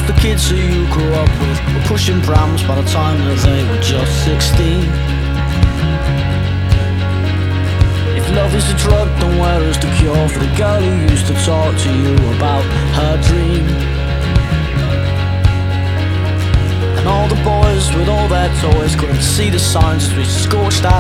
the kids who you grew up with were pushing prams by the time that they were just 16. If love is a drug, then where is the cure for the girl who used to talk to you about her dream? And all the boys with all their toys couldn't see the signs as we scorched out